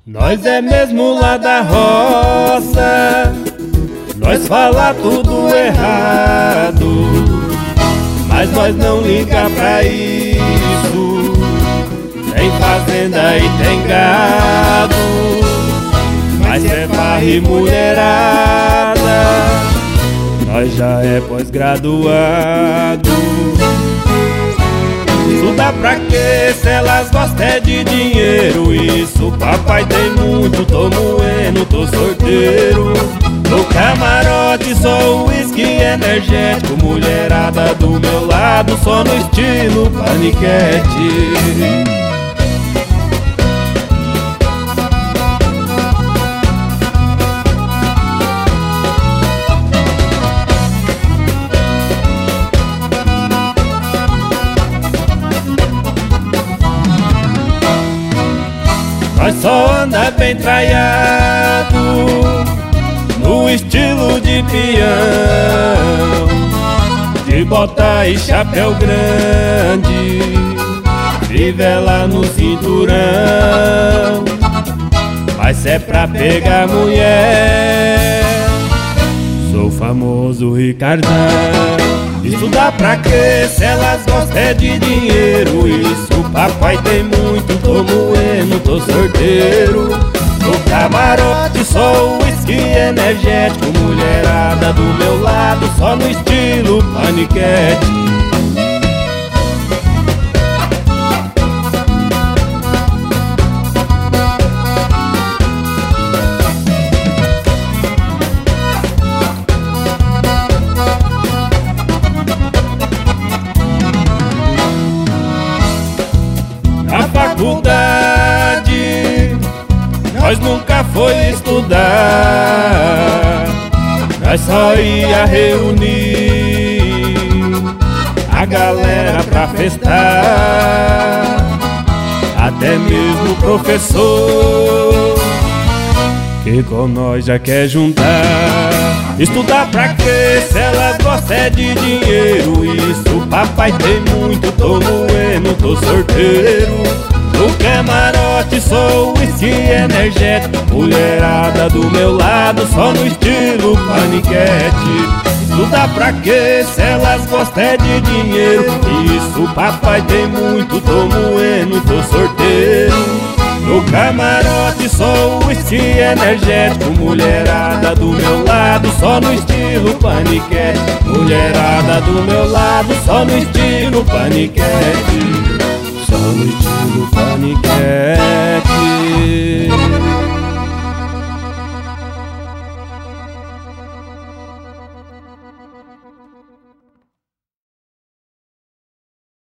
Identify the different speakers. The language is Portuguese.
Speaker 1: Nós é mesmo lá da roça, nós fala tudo errado, mas nós não liga pra isso. Tem fazenda e tem gado, mas é farra e mulherada. Nós já é pós-graduado. Estudar pra quê se elas gostam é de dinheiro? Isso, papai tem muito, tô moendo, tô sorteiro. No camarote só uísque energético, mulherada do meu lado só no estilo paniquete. Nós só anda bem traiado, no estilo de peão, de bota e chapéu grande, fivela no cinturão. Mas é pra pegar mulher, sou famoso Ricardão. Estudar pra quê se elas gostam é de dinheiro? Isso, papai tem muito, tô moendo, tô sorteiro. No camarote só uísque energético, mulherada do meu lado só no estilo paniquete. Faculdade, nós nunca foi estudar, nós só ia reunir a galera pra festar, até mesmo o professor que com nós já quer juntar. Estudar pra quê se elas gostam é de dinheiro? Isso, papai tem muito, tô moendo, tô sorteiro. No camarote sou uísque energético, mulherada do meu lado só no estilo paniquete. Estudar pra quê se elas gostam é de dinheiro? Isso, papai tem muito, tô moendo, tô sorteiro. No camarote só uísque energético, mulherada do meu lado só no estilo paniquete. Mulherada do meu lado só no estilo paniquete. Só no estilo paniquete.